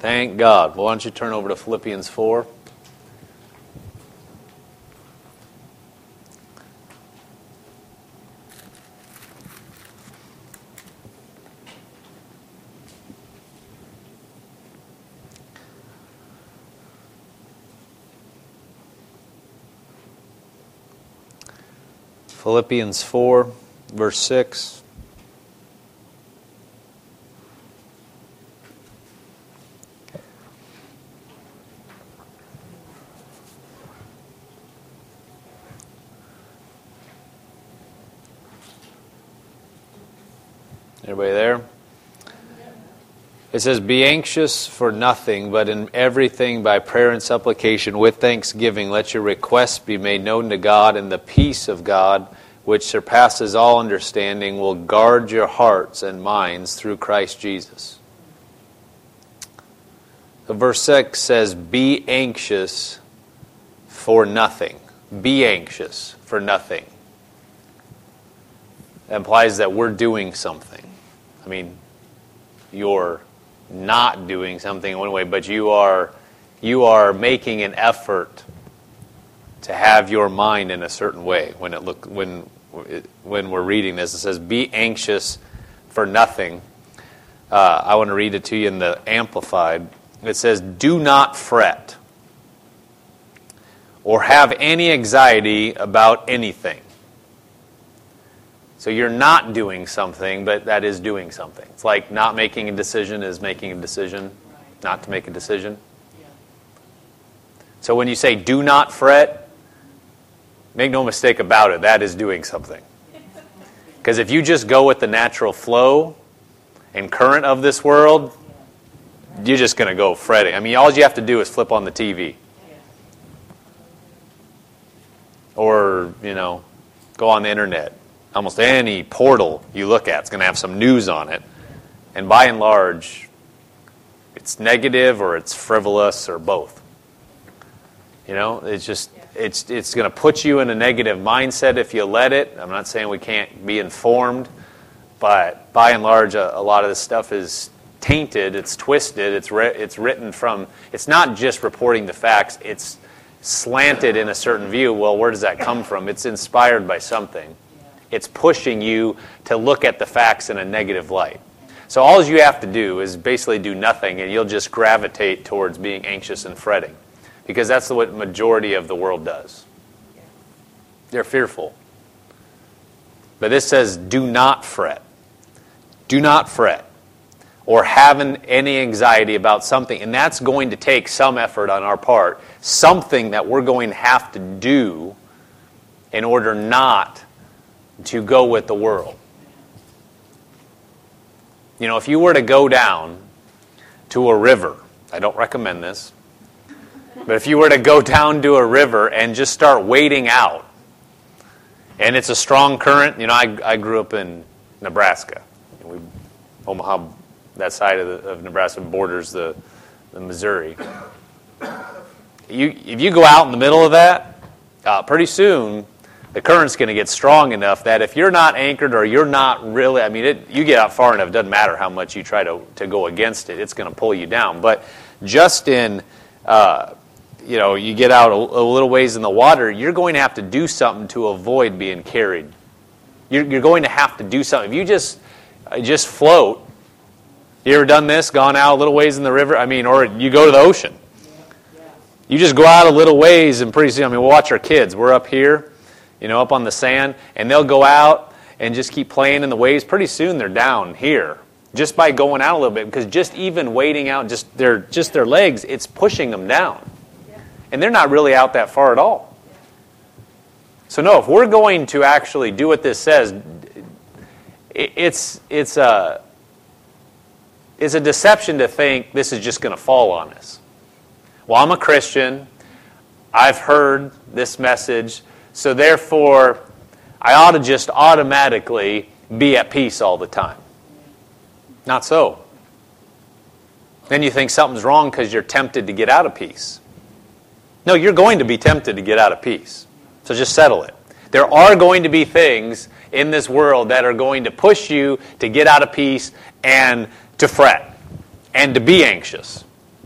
Thank God. Well, why don't you turn over to Philippians 4? Philippians 4, verse 6. Everybody there? It says, "Be anxious for nothing, but in everything by prayer and supplication with thanksgiving, let your requests be made known to God, and the peace of God, which surpasses all understanding, will guard your hearts and minds through Christ Jesus." So verse 6 says, "Be anxious for nothing." Be anxious for nothing. That implies that we're doing something. I mean, you're not doing something in one way, but you are making an effort to have your mind in a certain way. When we're reading this, it says, "Be anxious for nothing." I want to read it to you in the Amplified. It says, "Do not fret or have any anxiety about anything." So you're not doing something, but that is doing something. It's like not making a decision is making a decision, not to make a decision. So when you say do not fret, make no mistake about it, that is doing something. Because if you just go with the natural flow and current of this world, you're just going to go fretting. I mean, all you have to do is flip on the TV. Or, go on the internet. Almost any portal you look at is going to have some news on it. And by and large, it's negative or it's frivolous or both. It's just, it's going to put you in a negative mindset if you let it. I'm not saying we can't be informed, but by and large, a lot of this stuff is tainted, it's twisted, it's written from, it's not just reporting the facts, it's slanted in a certain view. Well, where does that come from? It's inspired by something. It's pushing you to look at the facts in a negative light. So all you have to do is basically do nothing, and you'll just gravitate towards being anxious and fretting. Because that's what the majority of the world does. They're fearful. But this says, do not fret. Do not fret. Or have any anxiety about something. And that's going to take some effort on our part. Something that we're going to have to do in order not to go with the world. If you were to go down to a river, I don't recommend this, but if you were to go down to a river and just start wading out, and it's a strong current, I grew up in Nebraska. Omaha, that side of Nebraska borders the Missouri. If you go out in the middle of that, pretty soon the current's going to get strong enough that if you're not anchored or you're not really, you get out far enough, it doesn't matter how much you try to go against it, it's going to pull you down. But just in, you get out a little ways in the water, you're going to have to do something to avoid being carried. You're going to have to do something. If you just float, you ever done this, gone out a little ways in the river? Or you go to the ocean. You just go out a little ways and pretty soon, we'll watch our kids. We're up here, up on the sand, and they'll go out and just keep playing in the waves. Pretty soon they're down here just by going out a little bit, because just even wading out, just their legs, it's pushing them down. And they're not really out that far at all. So no, if we're going to actually do what this says, it's a deception to think this is just going to fall on us. Well, I'm a Christian. I've heard this message. So therefore, I ought to just automatically be at peace all the time. Not so. Then you think something's wrong because you're tempted to get out of peace. No, you're going to be tempted to get out of peace. So just settle it. There are going to be things in this world that are going to push you to get out of peace and to fret and to be anxious.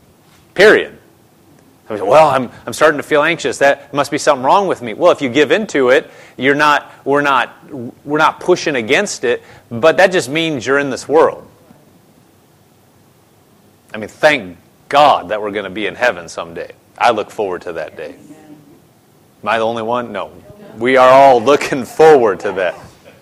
Period. I mean, well, I'm starting to feel anxious. That must be something wrong with me. Well, if you give into it, we're not pushing against it, but that just means you're in this world. I mean, thank God that we're going to be in heaven someday. I look forward to that day. Am I the only one? No. We are all looking forward to that.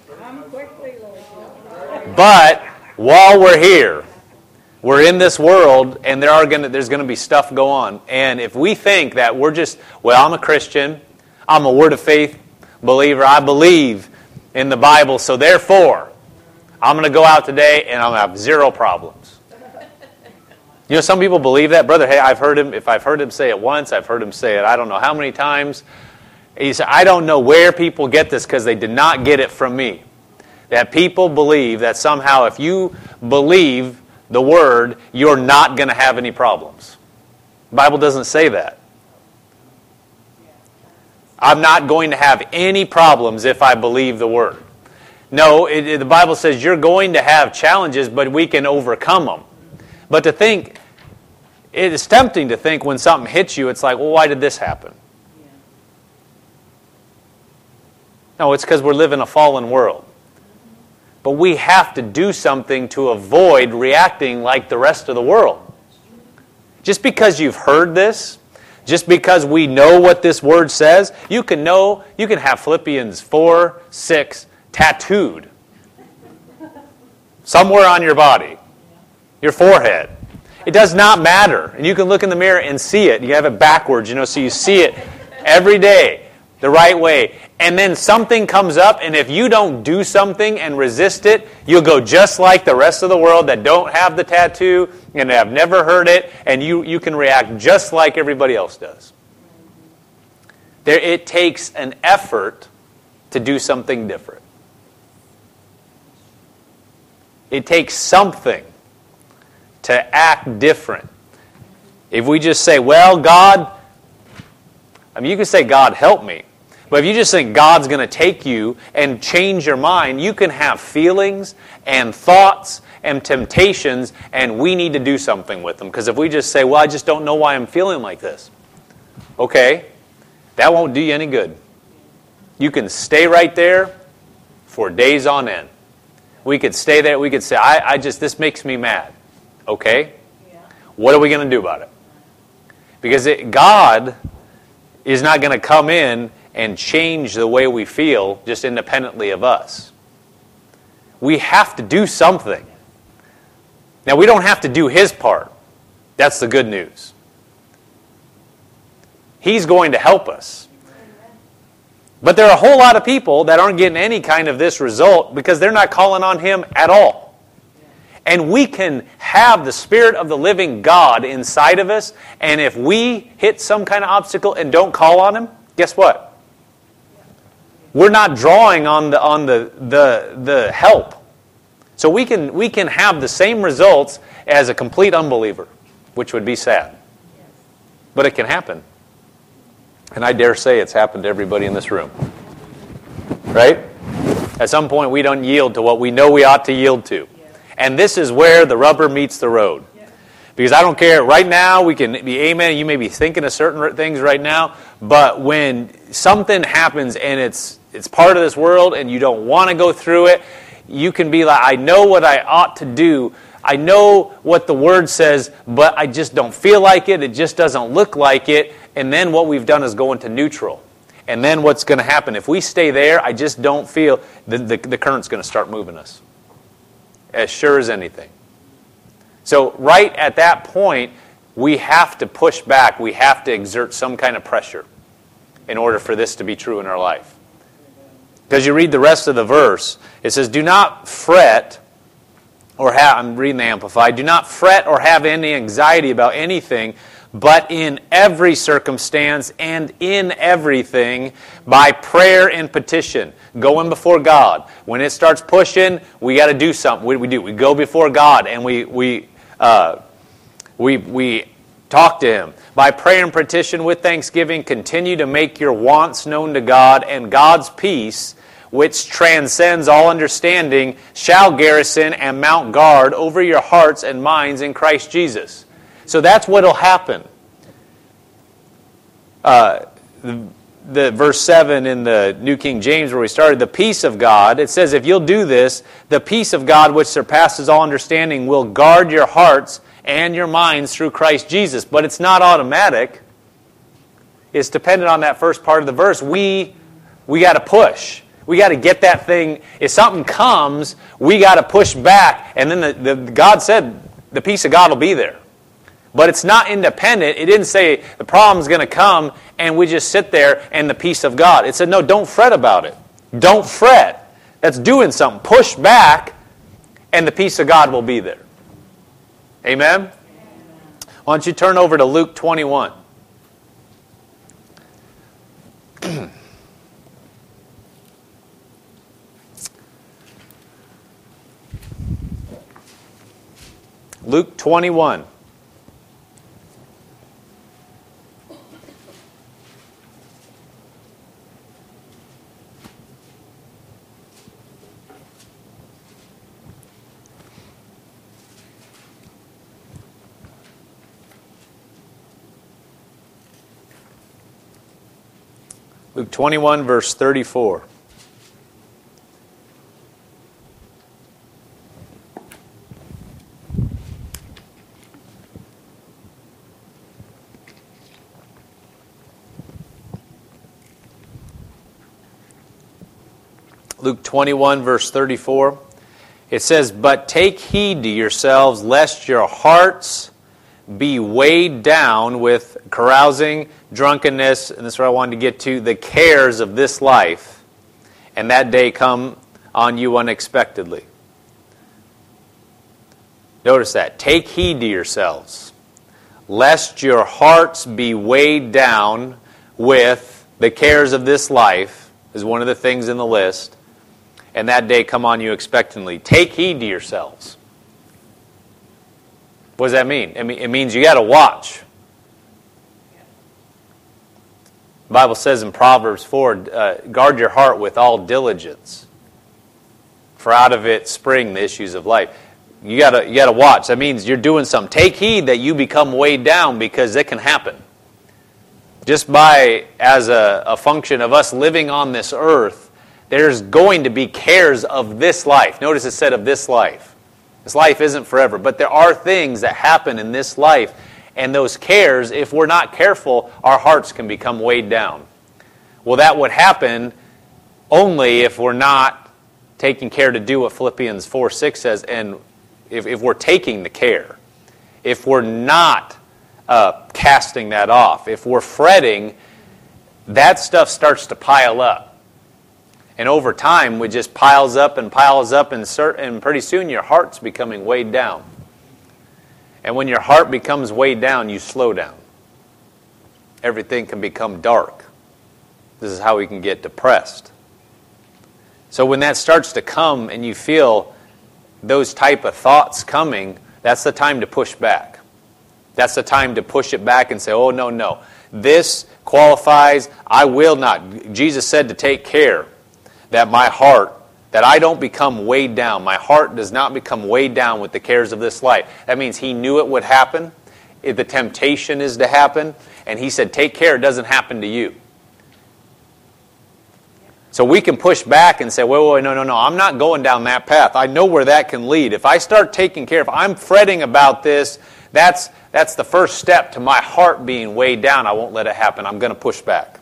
But while we're here, we're in this world, and there's going to be stuff go on. And if we think that we're just, well, I'm a Christian, I'm a Word of Faith believer, I believe in the Bible, so therefore, I'm going to go out today and I'm going to have zero problems. You know, some people believe that. Brother, hey, if I've heard him say it once, I've heard him say it I don't know how many times. He said, I don't know where people get this because they did not get it from me. That people believe that somehow if you believe the Word, you're not going to have any problems. The Bible doesn't say that. I'm not going to have any problems if I believe the Word. No, the Bible says you're going to have challenges, but we can overcome them. But to think, it is tempting to think when something hits you, it's like, well, why did this happen? No, it's because we're living a fallen world. But we have to do something to avoid reacting like the rest of the world. Just because you've heard this, just because we know what this word says, you can have Philippians 4:6 tattooed somewhere on your body, your forehead. It does not matter. And you can look in the mirror and see it. You have it backwards, so you see it every day the right way. And then something comes up, and if you don't do something and resist it, you'll go just like the rest of the world that don't have the tattoo and have never heard it, and you can react just like everybody else does. It takes an effort to do something different. It takes something to act different. If we just say, well, God, you can say, God, help me. But if you just think God's going to take you and change your mind, you can have feelings and thoughts and temptations, and we need to do something with them. Because if we just say, well, I just don't know why I'm feeling like this. Okay, that won't do you any good. You can stay right there for days on end. We could stay there. We could say, this makes me mad. Okay, what are we going to do about it? Because God is not going to come in and change the way we feel just independently of us. We have to do something. Now, we don't have to do His part. That's the good news. He's going to help us. But there are a whole lot of people that aren't getting any kind of this result because they're not calling on Him at all. And we can have the Spirit of the living God inside of us, and if we hit some kind of obstacle and don't call on Him, guess what? We're not drawing on the help. So we can have the same results as a complete unbeliever, which would be sad. But it can happen. And I dare say it's happened to everybody in this room. Right? At some point we don't yield to what we know we ought to yield to. And this is where the rubber meets the road. Because I don't care. Right now, we can be amen. You may be thinking of certain things right now. But when something happens and it's part of this world and you don't want to go through it, you can be like, I know what I ought to do. I know what the Word says, but I just don't feel like it. It just doesn't look like it. And then what we've done is go into neutral. And then what's going to happen? If we stay there, I just don't feel, the current's going to start moving us. As sure as anything. So right at that point, we have to push back. We have to exert some kind of pressure in order for this to be true in our life. Because you read the rest of the verse, it says, do not fret or have, I'm reading the Amplified, do not fret or have any anxiety about anything, but in every circumstance and in everything, by prayer and petition, going before God. When it starts pushing, we got to do something. What do? We go before God and we talk to Him. By prayer and petition with thanksgiving, continue to make your wants known to God, and God's peace, which transcends all understanding, shall garrison and mount guard over your hearts and minds in Christ Jesus. So that's what will happen. The verse 7 in the New King James where we started, the peace of God, it says, if you'll do this, the peace of God which surpasses all understanding will guard your hearts and your minds through Christ Jesus. But it's not automatic. It's dependent on that first part of the verse. We got to push. We got to get that thing. If something comes, we got to push back. And then God said the peace of God will be there. But it's not independent. It didn't say the problem's going to come and we just sit there and the peace of God. It said, no, don't fret about it. Don't fret. That's doing something. Push back and the peace of God will be there. Amen? Why don't you turn over to Luke 21. Luke 21. Luke 21, verse 34. Luke 21, verse 34. It says, but take heed to yourselves, lest your hearts be weighed down with carousing, drunkenness, and this is what I wanted to get to, the cares of this life, and that day come on you unexpectedly. Notice that. Take heed to yourselves, lest your hearts be weighed down with the cares of this life, is one of the things in the list, and that day come on you expectantly. Take heed to yourselves. What does that mean? It means you got to watch. The Bible says in Proverbs 4, guard your heart with all diligence, for out of it spring the issues of life. You got to watch. That means you're doing something. Take heed that you become weighed down, because it can happen. Just as a function of us living on this earth, there's going to be cares of this life. Notice it said of this life. This life isn't forever, but there are things that happen in this life, and those cares, if we're not careful, our hearts can become weighed down. Well, that would happen only if we're not taking care to do what Philippians 4:6 says, and if we're taking the care. If we're not casting that off, if we're fretting, that stuff starts to pile up. And over time, it just piles up, and pretty soon your heart's becoming weighed down. And when your heart becomes weighed down, you slow down. Everything can become dark. This is how we can get depressed. So when that starts to come and you feel those type of thoughts coming, that's the time to push back. That's the time to push it back and say, oh, no. This qualifies. I will not. Jesus said to take care that my heart, that I don't become weighed down. My heart does not become weighed down with the cares of this life. That means He knew it would happen. The temptation is to happen. And He said, take care it doesn't happen to you. So we can push back and say, wait, no, I'm not going down that path. I know where that can lead. If I start taking care, if I'm fretting about this, that's the first step to my heart being weighed down. I won't let it happen. I'm going to push back.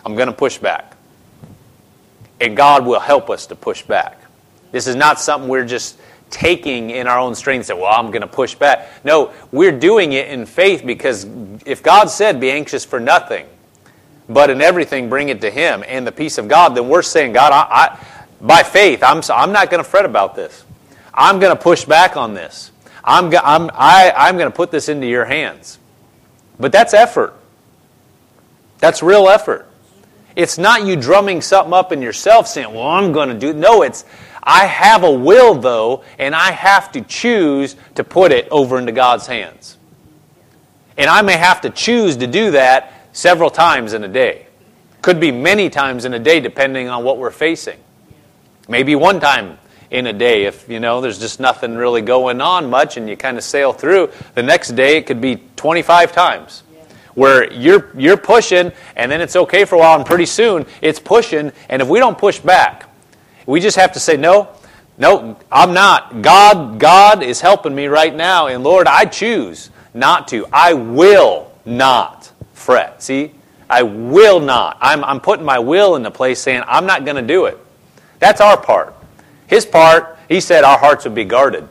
And God will help us to push back. This is not something we're just taking in our own strength and say, well, I'm going to push back. No, we're doing it in faith, because if God said, be anxious for nothing, but in everything bring it to Him and the peace of God, then we're saying, God, I by faith, I'm not going to fret about this. I'm going to push back on this. I'm going to put this into your hands. But that's effort. That's real effort. It's not you drumming something up in yourself saying, well, I'm going to do it. No, it's I have a will, though, and I have to choose to put it over into God's hands. And I may have to choose to do that several times in a day. Could be many times in a day, depending on what we're facing. Maybe one time in a day. If, there's just nothing really going on much and you kind of sail through, the next day it could be 25 times. Where you're pushing, and then it's okay for a while, and pretty soon it's pushing, and if we don't push back, we just have to say, no, I'm not. God is helping me right now, and Lord, I choose not to. I will not fret. See? I will not. I'm putting my will into place, saying, I'm not going to do it. That's our part. His part, he said our hearts would be guarded.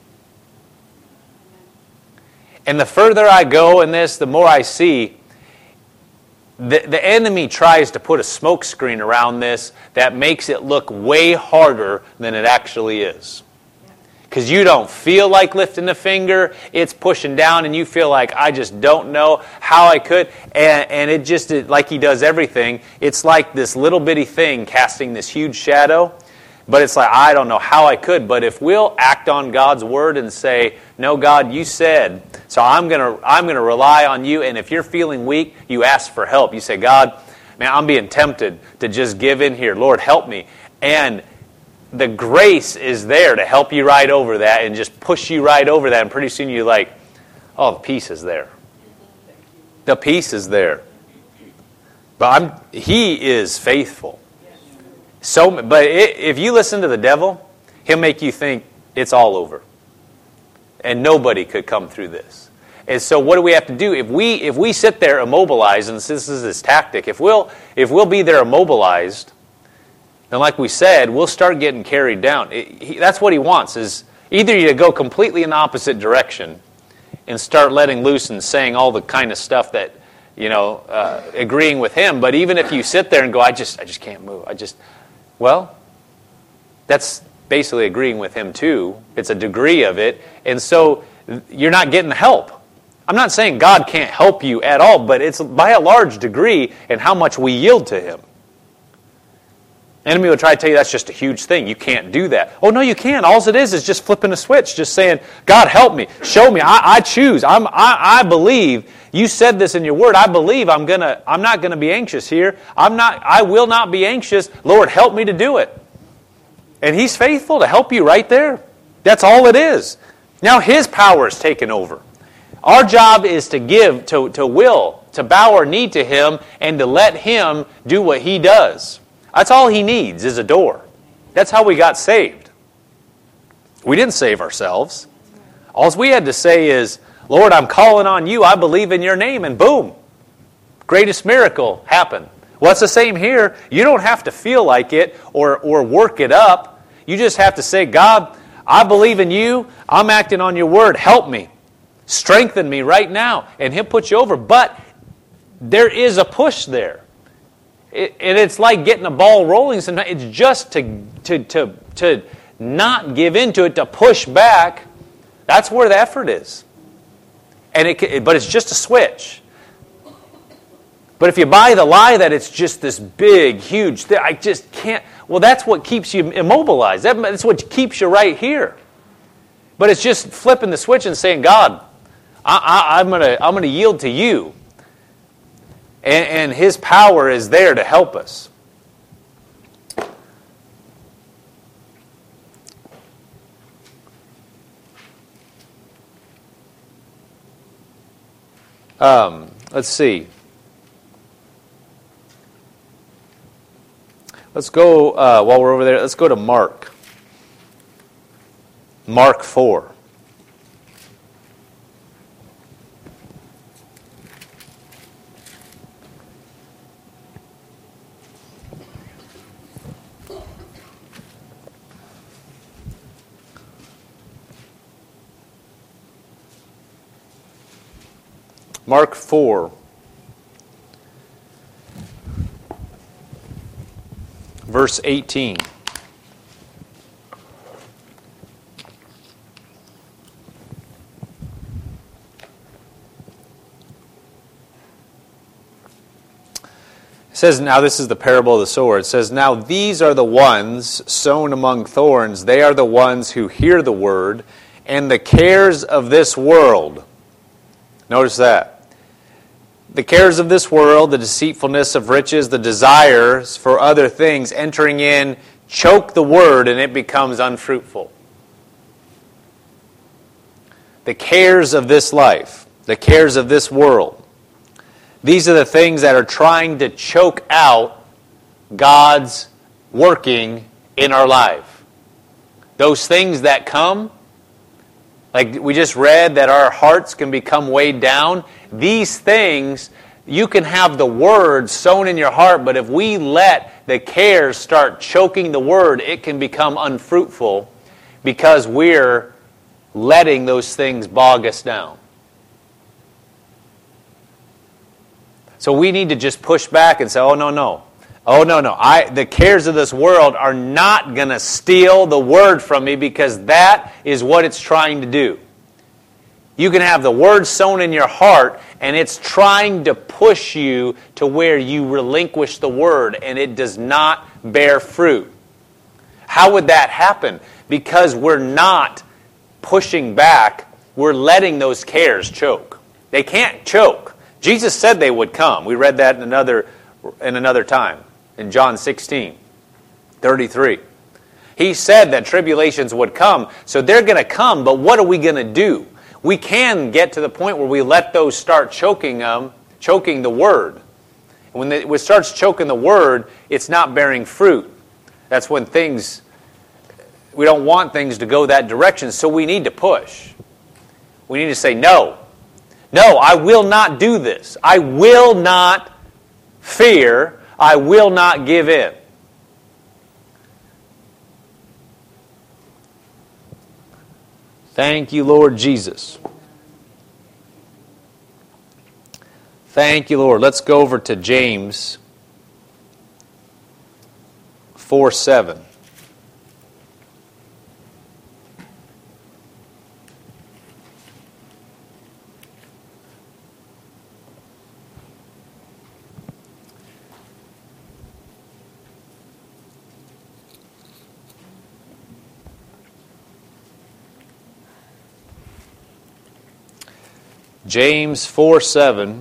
And the further I go in this, the more I see the enemy tries to put a smoke screen around this that makes it look way harder than it actually is. Because you don't feel like lifting the finger, it's pushing down, and you feel like, I just don't know how I could. And it just, like he does everything, it's like this little bitty thing casting this huge shadow. But it's like, I don't know how I could. But if we'll act on God's word and say, no, God, you said, so I'm gonna rely on you. And if you're feeling weak, you ask for help. You say, God, man, I'm being tempted to just give in here. Lord, help me. And the grace is there to help you right over that and just push you right over that. And pretty soon you're like, oh, the peace is there. The peace is there. But He is faithful. But if you listen to the devil, he'll make you think it's all over. And nobody could come through this. And so what do we have to do? If we sit there immobilized, and this is his tactic, if we'll be there immobilized, then like we said, we'll start getting carried down. That's what he wants, is either you go completely in the opposite direction and start letting loose and saying all the kind of stuff that, agreeing with him. But even if you sit there and go, I just can't move. Well, that's basically agreeing with him too. It's a degree of it. And so you're not getting help. I'm not saying God can't help you at all, but it's by a large degree in how much we yield to Him. The enemy will try to tell you that's just a huge thing. You can't do that. Oh, no, you can. All it is just flipping a switch, just saying, God, help me. Show me. I choose. I believe. You said this in your word. I believe I'm not gonna be anxious here. I will not be anxious. Lord, help me to do it. And He's faithful to help you right there. That's all it is. Now His power is taken over. Our job is to give, to will, to bow our knee to Him, and to let Him do what He does. That's all He needs is a door. That's how we got saved. We didn't save ourselves. All we had to say is, Lord, I'm calling on you. I believe in your name. And boom, greatest miracle happened. Well, it's the same here. You don't have to feel like it or work it up. You just have to say, God, I believe in you. I'm acting on your word. Help me. Strengthen me right now. And He'll put you over. But there is a push there. And it's like getting a ball rolling sometimes. It's just to not give into it, to push back. That's where the effort is. But it's just a switch. But if you buy the lie that it's just this big, huge thing, I just can't. Well, that's what keeps you immobilized. That's what keeps you right here. But it's just flipping the switch and saying, God, I'm gonna yield to you. And His power is there to help us. Let's see. Let's go, while we're over there, let's go to Mark. Mark 4. Mark 4, verse 18. It says, now this is the parable of the sower. It says, now these are the ones sown among thorns. They are the ones who hear the word, and the cares of this world. Notice that. The cares of this world, the deceitfulness of riches, the desires for other things entering in choke the word and it becomes unfruitful. The cares of this life, the cares of this world, these are the things that are trying to choke out God's working in our life. Those things that come, like we just read, that our hearts can become weighed down. These things, you can have the word sown in your heart, but if we let the cares start choking the word, it can become unfruitful because we're letting those things bog us down. So we need to just push back and say, oh, no. The cares of this world are not going to steal the word from me because that is what it's trying to do. You can have the word sown in your heart and it's trying to push you to where you relinquish the word and it does not bear fruit. How would that happen? Because we're not pushing back, we're letting those cares choke. They can't choke. Jesus said they would come. We read that in another time, in John 16:33. He said that tribulations would come, so they're going to come, but what are we going to do? We can get to the point where we let those start choking the word. When it starts choking the word, it's not bearing fruit. That's when we don't want things to go that direction, so we need to push. We need to say, no, I will not do this. I will not fear. I will not give in. Thank you, Lord Jesus. Thank you, Lord. Let's go over to James 4:7. James 4:7.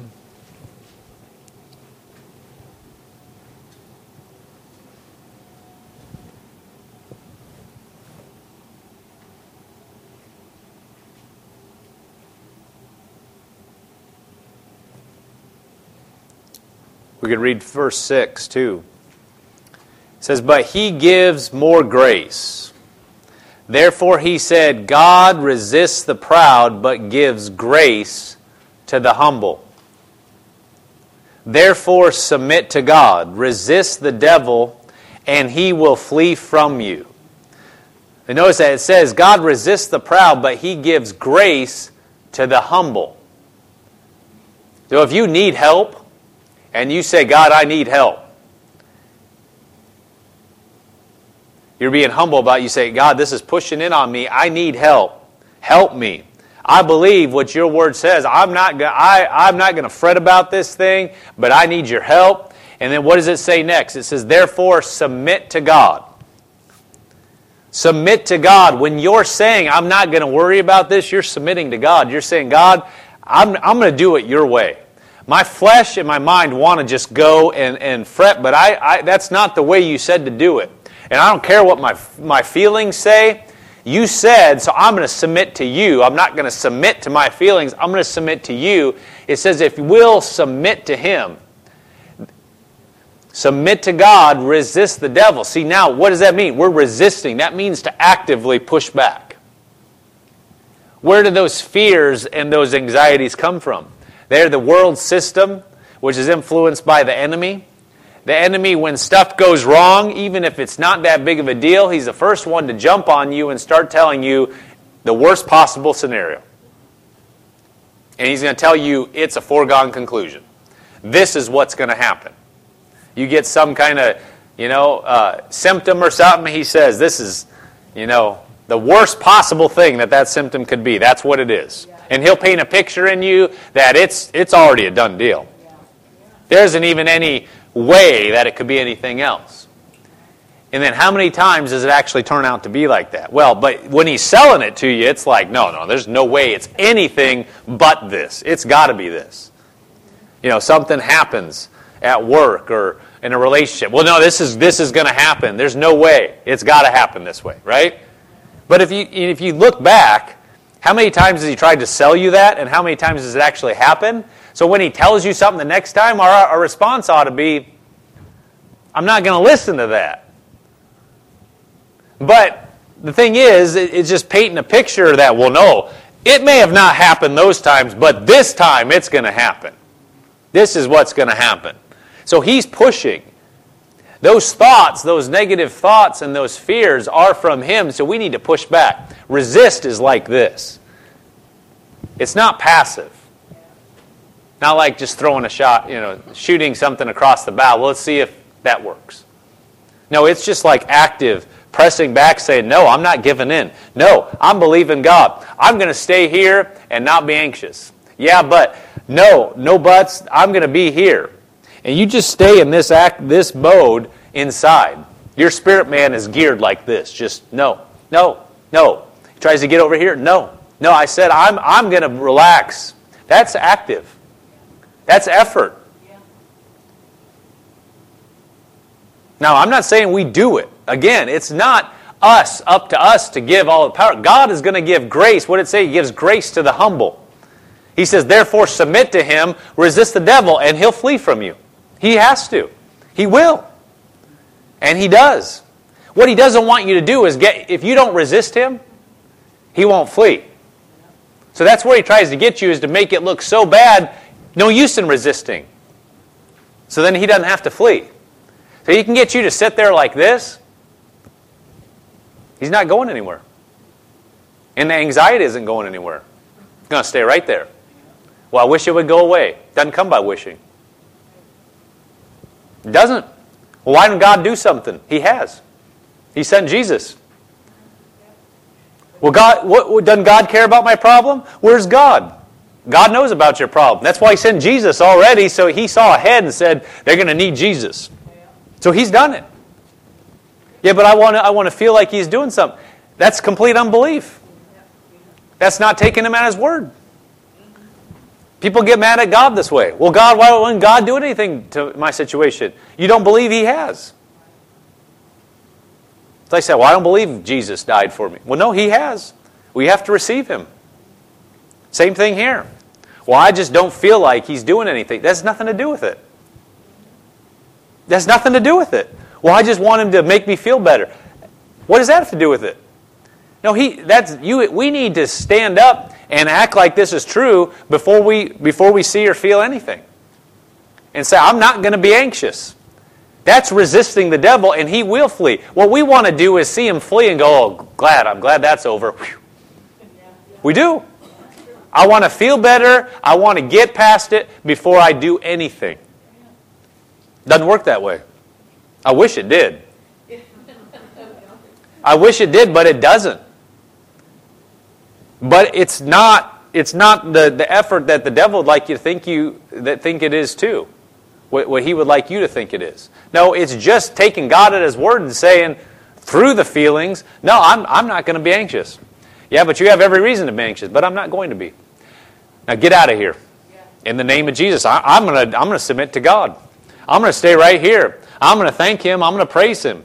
We could read verse 6 too. It says, "But he gives more grace. Therefore he said, God resists the proud, but gives grace to the humble. Therefore submit to God. Resist the devil, and he will flee from you." And notice that it says, God resists the proud, but he gives grace to the humble. So if you need help, and you say, God, I need help, you're being humble about it. You say, God, this is pushing in on me. I need help. Help me. I believe what your word says. I'm not going to fret about this thing, but I need your help. And then what does it say next? It says, therefore, submit to God. Submit to God. When you're saying, I'm not going to worry about this, you're submitting to God. You're saying, God, I'm going to do it your way. My flesh and my mind want to just go and fret, but that's not the way you said to do it. And I don't care what my feelings say. You said, so I'm going to submit to you. I'm not going to submit to my feelings. I'm going to submit to you. It says if we'll submit to Him, submit to God, resist the devil. See, now, what does that mean? We're resisting. That means to actively push back. Where do those fears and those anxieties come from? They're the world system, which is influenced by the enemy. The enemy, when stuff goes wrong, even if it's not that big of a deal, he's the first one to jump on you and start telling you the worst possible scenario. And he's going to tell you it's a foregone conclusion. This is what's going to happen. You get some kind of, symptom or something, he says, this is, the worst possible thing that symptom could be. That's what it is. And he'll paint a picture in you that it's already a done deal. There isn't even any way that it could be anything else. And then how many times does it actually turn out to be like that? Well, but when he's selling it to you, it's like, no, there's no way it's anything but this. It's got to be this. Something happens at work or in a relationship. Well, no, this is going to happen. There's no way. It's got to happen this way, right? But if you look back, how many times has he tried to sell you that, and how many times does it actually happen? So when he tells you something the next time, our response ought to be, I'm not going to listen to that. But the thing is, it's just painting a picture that, well, no, it may have not happened those times, but this time it's going to happen. This is what's going to happen. So he's pushing. Those thoughts, those negative thoughts and those fears are from him, so we need to push back. Resist is like this. It's not passive. Not like just throwing a shot, shooting something across the bow. Well, let's see if that works. No, it's just like active, pressing back, saying, no, I'm not giving in. No, I'm believing God. I'm going to stay here and not be anxious. Yeah, but no buts. I'm going to be here. And you just stay in this mode inside. Your spirit man is geared like this. Just no. He tries to get over here. No. I said I'm going to relax. That's active. That's effort. Now, I'm not saying we do it. Again, it's not up to us to give all the power. God is going to give grace. What did it say? He gives grace to the humble. He says, therefore submit to Him, resist the devil, and He'll flee from you. He has to. He will. And He does. What He doesn't want you to do is if you don't resist Him, He won't flee. So that's where He tries to get you, is to make it look so bad, no use in resisting. So then He doesn't have to flee. So He can get you to sit there like this. He's not going anywhere. And the anxiety isn't going anywhere. It's going to stay right there. Well, I wish it would go away. It doesn't come by wishing. It doesn't. Well, why didn't God do something? He has. He sent Jesus. Well, doesn't God care about my problem? Where's God? God knows about your problem. That's why He sent Jesus already, so He saw ahead and said, they're going to need Jesus. So He's done it. Yeah, but I want to feel like He's doing something. That's complete unbelief. That's not taking Him at His word. People get mad at God this way. Well, God, why wouldn't God do anything to my situation? You don't believe He has. So I said, well, I don't believe Jesus died for me. Well, no, He has. We have to receive Him. Same thing here. Well, I just don't feel like He's doing anything. That has nothing to do with it. That's nothing to do with it. Well, I just want Him to make me feel better. What does that have to do with it? No, we need to stand up and act like this is true before we see or feel anything. And say, I'm not going to be anxious. That's resisting the devil, and he will flee. What we want to do is see him flee and go, I'm glad that's over. Whew. We do. I want to feel better. I want to get past it before I do anything. Doesn't work that way. I wish it did. I wish it did, but it doesn't. But it's not the effort that the devil would like you to think it is too. What he would like you to think it is. No, it's just taking God at His word and saying, through the feelings, no, I'm not going to be anxious. Yeah, but you have every reason to be anxious, but I'm not going to be. Now get out of here. In the name of Jesus, I'm going to submit to God. I'm going to stay right here. I'm going to thank Him. I'm going to praise Him.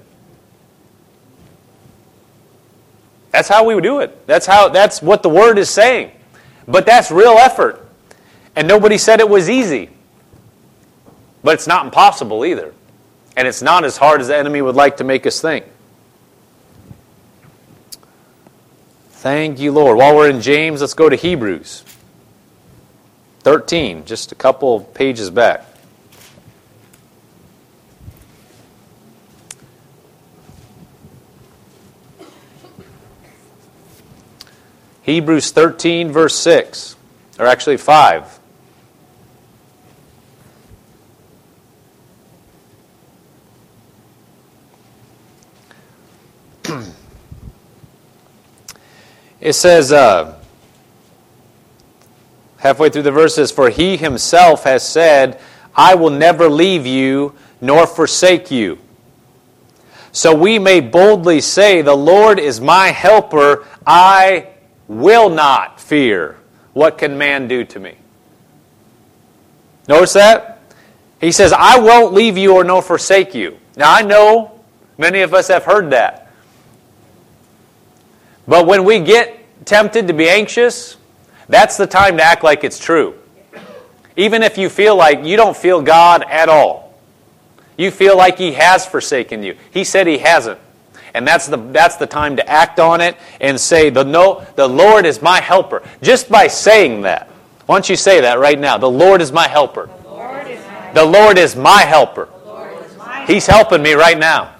That's how we do it. That's what the Word is saying. But that's real effort. And nobody said it was easy. But it's not impossible either. And it's not as hard as the enemy would like to make us think. Thank you, Lord. While we're in James, let's go to Hebrews 13, just a couple of pages back. Hebrews 13, verse 6. Or actually 5. It says, halfway through the verses, for He Himself has said, I will never leave you nor forsake you. So we may boldly say, the Lord is my helper, I will not fear. What can man do to me? Notice that? He says, I won't leave you or nor forsake you. Now I know many of us have heard that. But when we get tempted to be anxious, that's the time to act like it's true. Even if you feel like you don't feel God at all. You feel like He has forsaken you. He said He hasn't. And that's the time to act on it and say, the Lord is my helper. Just by saying that. Why don't you say that right now? The Lord is my helper. The Lord is my helper. He's helping me right now.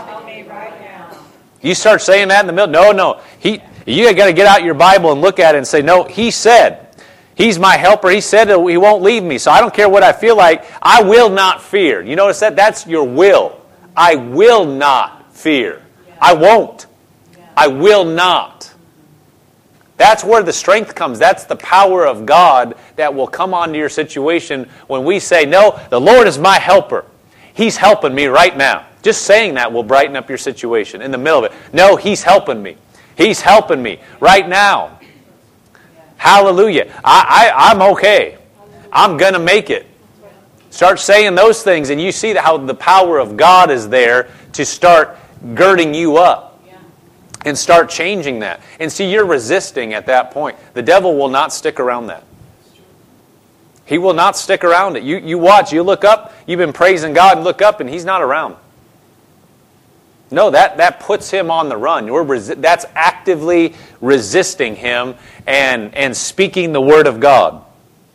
You start saying that in the middle. No. You got to get out your Bible and look at it and say, no, He said, He's my helper. He said that He won't leave me. So I don't care what I feel like. I will not fear. You notice that? That's your will. I will not fear. I won't. I will not. That's where the strength comes. That's the power of God that will come onto your situation when we say, no, the Lord is my helper. He's helping me right now. Just saying that will brighten up your situation in the middle of it. No, He's helping me. He's helping me right now. Hallelujah. I'm okay. I'm going to make it. Start saying those things and you see how the power of God is there to start girding you up. And start changing that. And see, you're resisting at that point. The devil will not stick around that. He will not stick around it. You watch, you look up, you've been praising God and look up and He's not around. No, that puts him on the run. That's actively resisting Him and speaking the Word of God.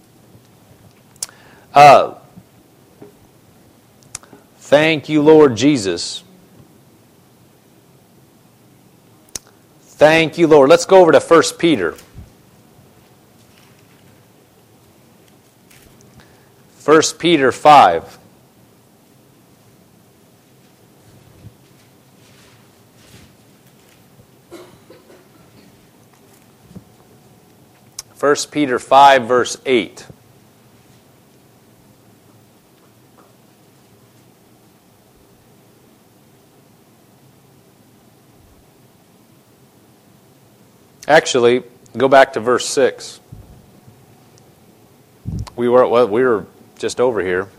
Thank you, Lord Jesus. Thank you, Lord. Let's go over to 1 Peter. 1 Peter 5. First Peter 5, verse 8. Actually, go back to verse 6. We were just over here.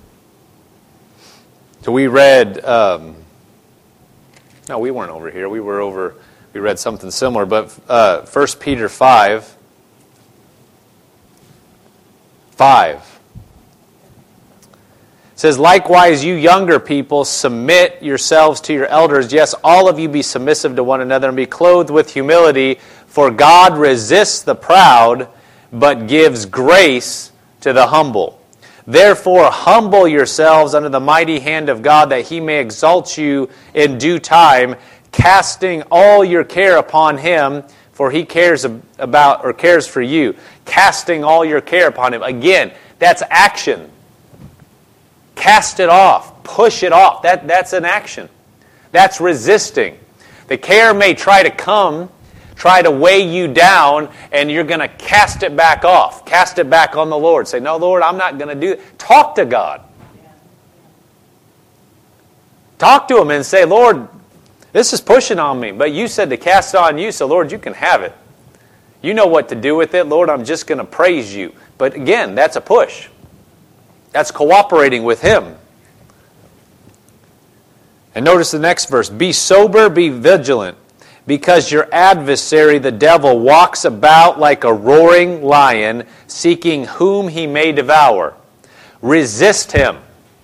So we read, no, we weren't over here. We read something similar, but 1 Peter 5. It says, likewise, you younger people, submit yourselves to your elders. Yes, all of you be submissive to one another and be clothed with humility. For God resists the proud, but gives grace to the humble. Therefore, humble yourselves under the mighty hand of God, that He may exalt you in due time, casting all your care upon Him, for He cares for you. Casting all your care upon Him. Again, that's action. Cast it off. Push it off. That's an action. That's resisting. The care may try to come, try to weigh you down, and you're going to cast it back off. Cast it back on the Lord. Say, no, Lord, I'm not going to do it. Talk to God. Talk to Him and say, Lord, this is pushing on me, but you said to cast it on you, so Lord, you can have it. You know what to do with it. Lord, I'm just going to praise you. But again, that's a push. That's cooperating with Him. And notice the next verse. Be sober, be vigilant, because your adversary, the devil, walks about like a roaring lion, seeking whom he may devour. Resist him.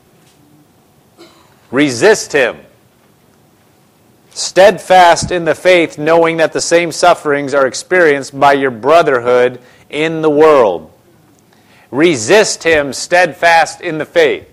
Resist him. Steadfast in the faith, knowing that the same sufferings are experienced by your brotherhood in the world. Resist him, steadfast in the faith.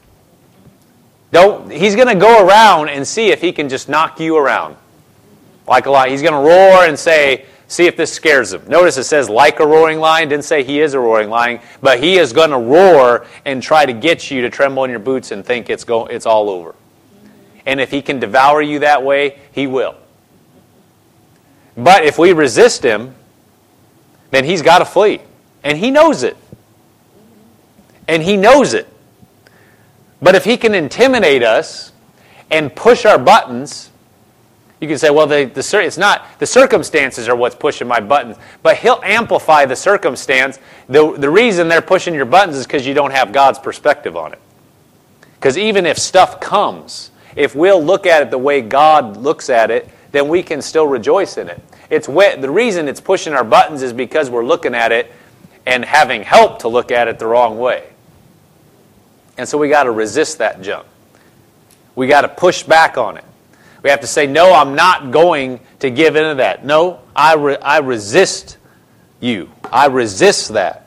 He's going to go around and see if he can just knock you around. Like a lion. He's going to roar and say, see if this scares him. Notice it says like a roaring lion. Didn't say he is a roaring lion. But he is going to roar and try to get you to tremble in your boots and think it's all over. And if he can devour you that way, he will. But if we resist him, then he's got to flee. And he knows it. And he knows it. But if he can intimidate us and push our buttons, you can say, well, it's not the circumstances are what's pushing my buttons. But he'll amplify the circumstance. The reason they're pushing your buttons is because you don't have God's perspective on it. Because even if stuff comes, if we'll look at it the way God looks at it, then we can still rejoice in it. The reason it's pushing our buttons is because we're looking at it and having help to look at it the wrong way. And so we got to resist that junk. We got to push back on it. We have to say, no, I'm not going to give into that. No, I resist you. I resist that.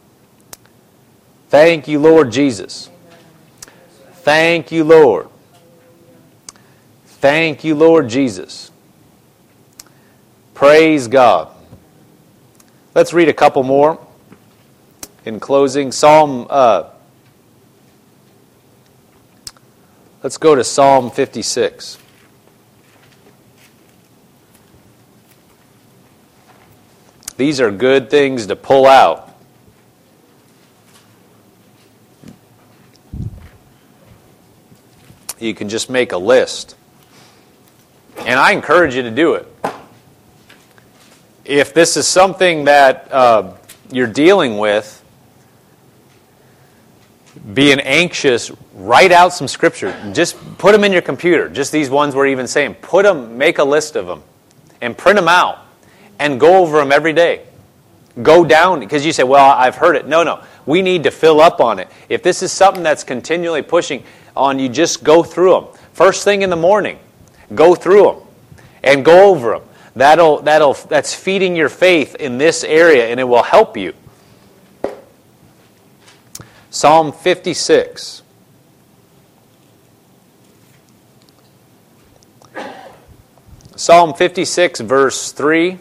Thank you, Lord Jesus. Thank you, Lord. Thank you, Lord Jesus. Praise God. Let's read a couple more in closing. Let's go to Psalm 56. These are good things to pull out. You can just make a list. And I encourage you to do it. If this is something that you're dealing with, being anxious, write out some scripture. Just put them in your computer. Just these ones we're even saying. Make a list of them and print them out and go over them every day. Go down, because you say, well, I've heard it. No. We need to fill up on it. If this is something that's continually pushing on you, just go through them. First thing in the morning, go through them and go over them. That's feeding your faith in this area, and it will help you. Psalm 56. Psalm 56, verse 3.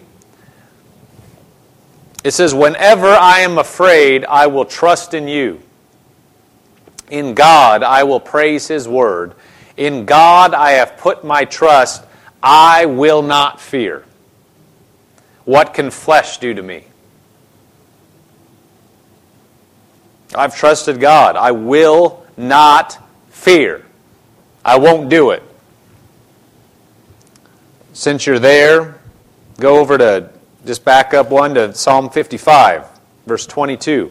It says, whenever I am afraid, I will trust in you. In God I will praise His word. In God I have put my trust. I will not fear. What can flesh do to me? I've trusted God. I will not fear. I won't do it. Since you're there, go over to, just back up one to Psalm 55, verse 22.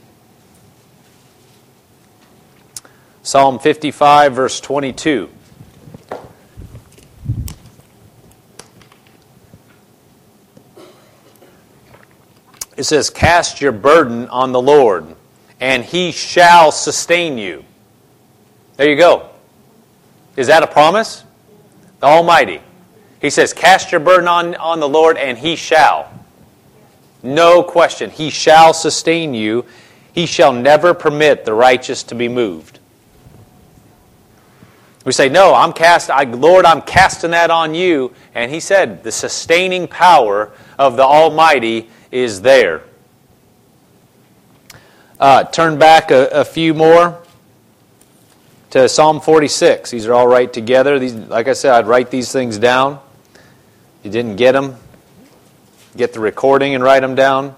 Psalm 55, verse 22. It says, cast your burden on the Lord, and He shall sustain you. There you go. Is that a promise? The Almighty. He says, cast your burden on the Lord, and He shall. No question. He shall sustain you. He shall never permit the righteous to be moved. We say, no, Lord, I'm casting that on you. And He said, the sustaining power of the Almighty is there. Turn back a few more to Psalm 46. These are all right together. Like I said, I'd write these things down. You didn't get them, get the recording and write them down.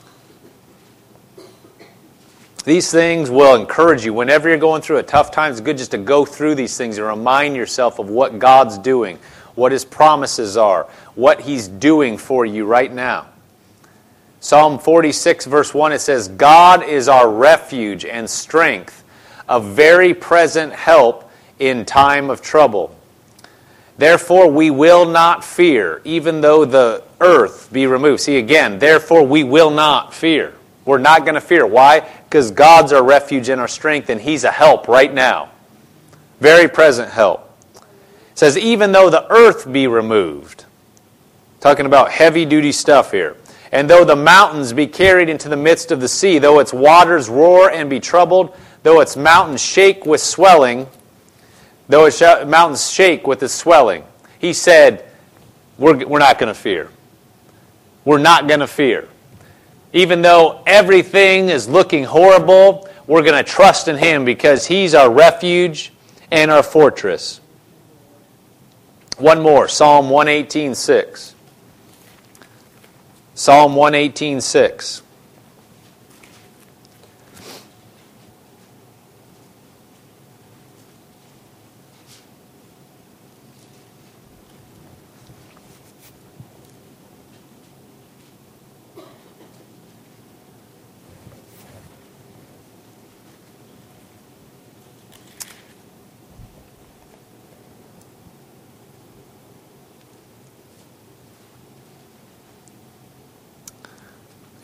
These things will encourage you. Whenever you're going through a tough time, it's good just to go through these things and remind yourself of what God's doing, what His promises are, what He's doing for you right now. Psalm 46, verse 1, it says, God is our refuge and strength, a very present help in time of trouble. Therefore we will not fear, even though the earth be removed. See again, therefore we will not fear. We're not going to fear. Why? Because God's our refuge and our strength, and He's a help right now. Very present help. It says, even though the earth be removed. Talking about heavy-duty stuff here. And though the mountains be carried into the midst of the sea, though its waters roar and be troubled, though its mountains shake with swelling, though its mountains shake with its swelling. He said, we're not going to fear. We're not going to fear. Even though everything is looking horrible, we're going to trust in Him because He's our refuge and our fortress. One more, Psalm 118:6. Psalm 118:6.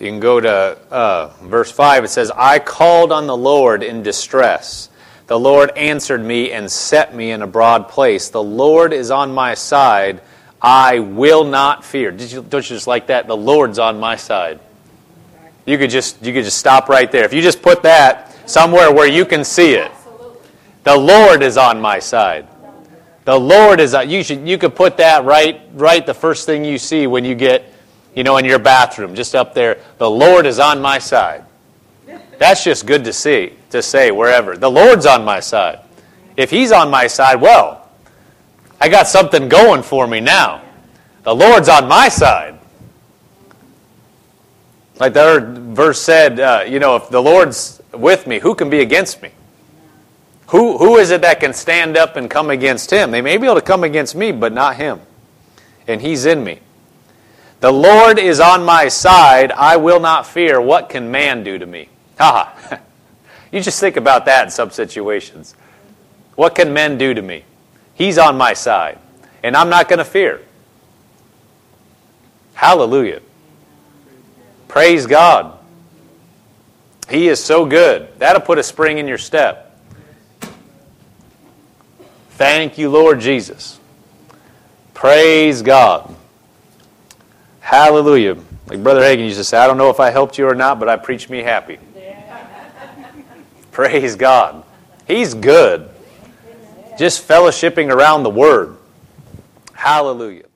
You can go to verse 5. It says, I called on the Lord in distress. The Lord answered me and set me in a broad place. The Lord is on my side. I will not fear. Don't you just like that? The Lord's on my side. You could just stop right there. If you just put that somewhere where you can see it. The Lord is on my side. The Lord is on. You could put that right the first thing you see when you get, in your bathroom, just up there. The Lord is on my side. That's just good to say wherever. The Lord's on my side. If He's on my side, well, I got something going for me now. The Lord's on my side. Like the other verse said, if the Lord's with me, who can be against me? Who is it that can stand up and come against Him? They may be able to come against me, but not Him. And He's in me. The Lord is on my side. I will not fear. What can man do to me? Ha! You just think about that in some situations. What can men do to me? He's on my side. And I'm not going to fear. Hallelujah. Praise God. He is so good. That'll put a spring in your step. Thank you, Lord Jesus. Praise God. Hallelujah. Like Brother Hagin used to say, I don't know if I helped you or not, but I preached me happy. Praise God. He's good. Just fellowshipping around the Word. Hallelujah.